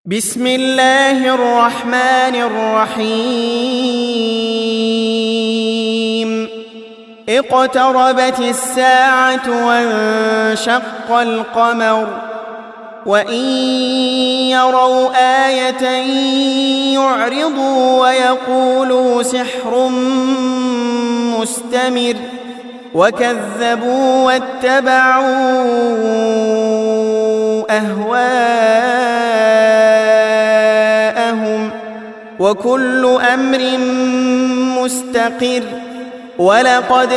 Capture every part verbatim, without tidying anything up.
بسم الله الرحمن الرحيم اقتربت الساعة وانشق القمر وإن يروا آية يعرضوا ويقولوا سحر مستمر وكذبوا واتبعوا أهواءهم وكل أمر مستقر ولقد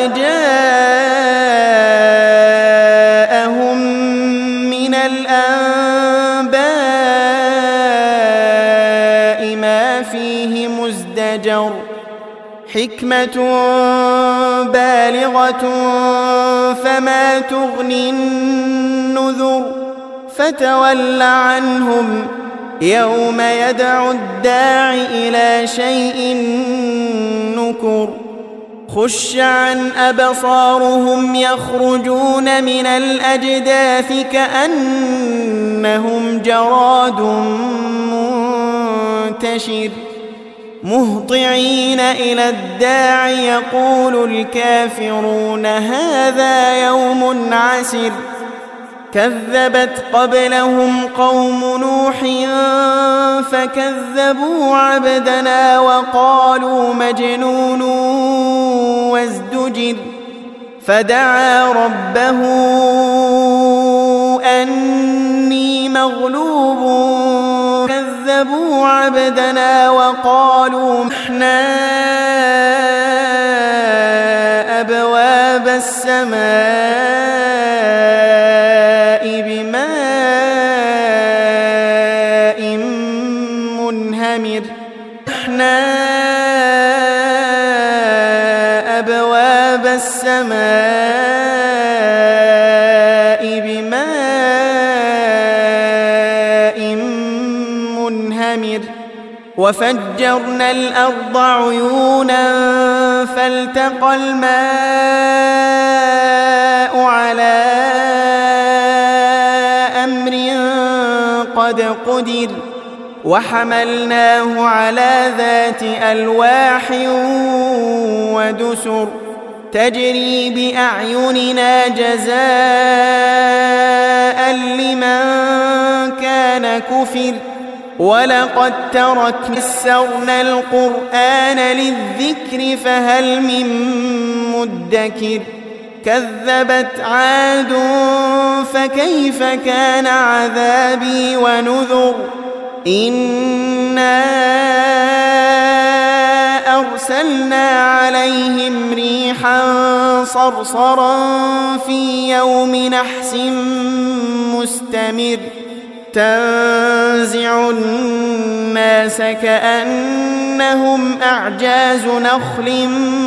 جاءهم من الأنباء ما فيه مزدجر حكمة بالغة فما تغني النذر فتول عنهم يوم يدعو الداع إلى شيء نكر خش عن أبصارهم يخرجون من الأجداث كأنهم جراد منتشر مهطعين إلى الداع يقول الكافرون هذا يوم عسر كذبت قبلهم قوم نوح فكذبوا عبدنا وقالوا مجنون وازدجر فدعا ربه أني مغلوب كذبوا عبدنا وقالوا احنا أبواب السماء بماء منهمر احنا أبواب السماء بماء منهمر وفجرنا الأرض عيونا فالتقى الماء على أمر قد قدر وحملناه على ذات ألواح ودسر تجري بأعيننا جزاء لمن كان كفر ولقد تركنا يسرنا القرآن للذكر فهل من مدكر كذبت عاد فكيف كان عذابي ونذر إنا أرسلنا عليهم ريحا صرصرا في يوم نحس مستمر تنزع الناس كأنهم أعجاز نخل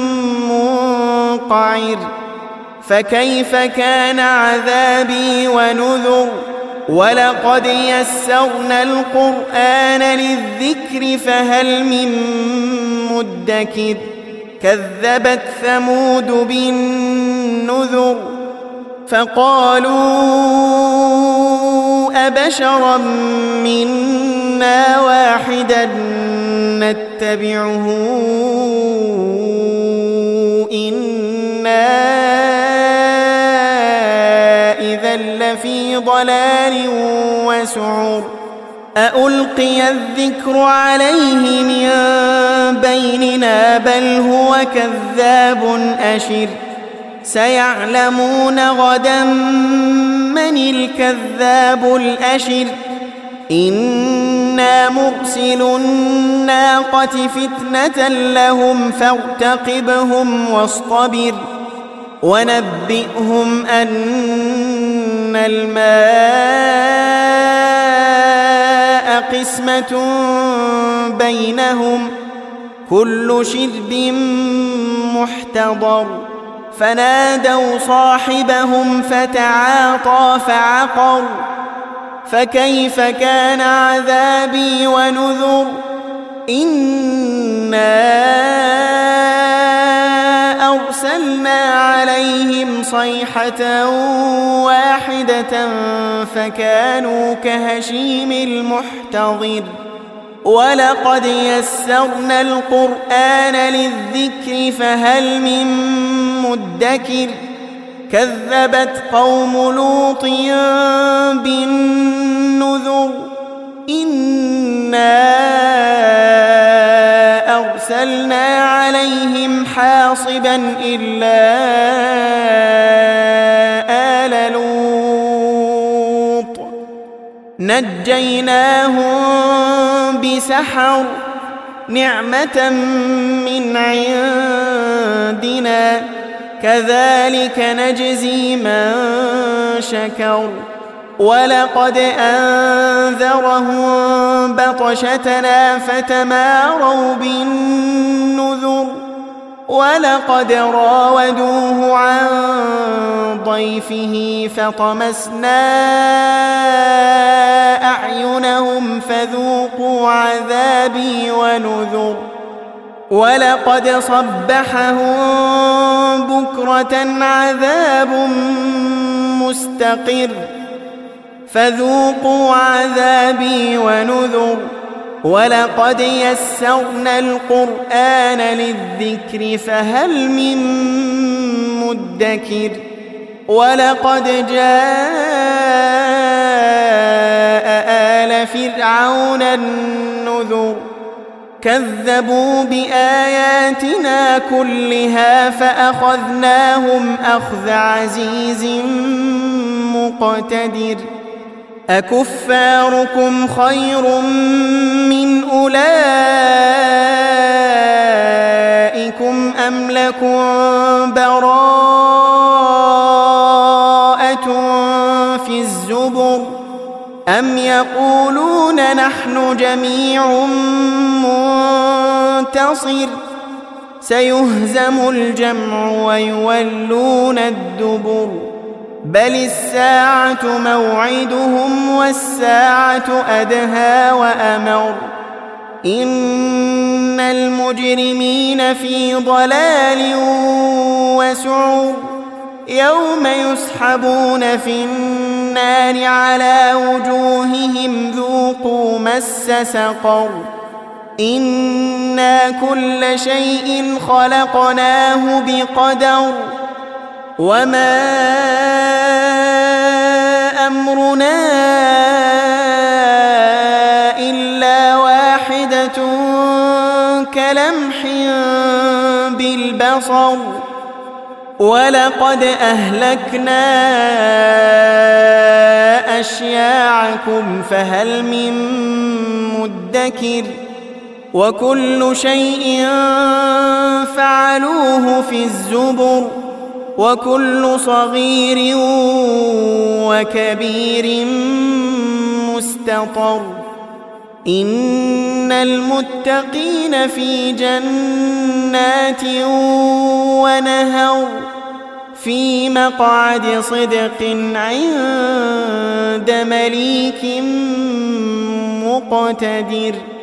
منقعر فكيف كان عذابي ونذر ولقد يسرنا القرآن للذكر فهل من مدكر كذبت ثمود بالنذر فقالوا أبشرا منا واحدا نتبعه إنا إذا لفي ضلال وسعر أألقي الذكر عليه من بيننا بل هو كذاب أشر سيعلمون غدا من الكذاب الأشر إنا مرسل الناقة فتنة لهم فارتقبهم واصطبر ونبئهم أن الماء قسمة بينهم كل شرب محتضر فنادوا صاحبهم فتعاطى فعقر فكيف كان عذابي ونذر إنا أرسلنا أرسلنا عليهم صيحة واحدة فكانوا كهشيم المحتضر ولقد يسرنا القرآن للذكر فهل من مدكر كذبت قوم لوط بالنذر إنا أرسلنا عليهم حاصبا إلا آل لوط نجيناهم بسحر نعمة من عندنا كذلك نجزي من شكر ولقد أنذرهم بطشتنا فتماروا بالنذر ولقد راودوه عن ضيفه فطمسنا أعينهم فذوقوا عذابي ونذر ولقد صبحهم بكرة عذاب مستقر فذوقوا عذابي ونذر ولقد يسرنا القرآن للذكر فهل من مدكر ولقد جاء آل فرعون النذر كذبوا بآياتنا كلها فأخذناهم أخذ عزيز مقتدر أكفاركم خير من أولئكم أم لكم براءة في الزبر أم يقولون نحن جميع منتصر سيهزم الجمع ويولون الدبر بل الساعة موعدهم والساعة أدهى وأمر إن المجرمين في ضلال وسعر يوم يسحبون في النار على وجوههم ذوقوا مس سقر إنا كل شيء خلقناه بقدر وما أمرنا إلا واحدة كلمح بالبصر ولقد أهلكنا أشياعكم فهل من مدكر وكل شيء فعلوه في الزبر وكل صغير وكبير مستطر إن المتقين في جنات ونهر في مقعد صدق عند مليك مقتدر.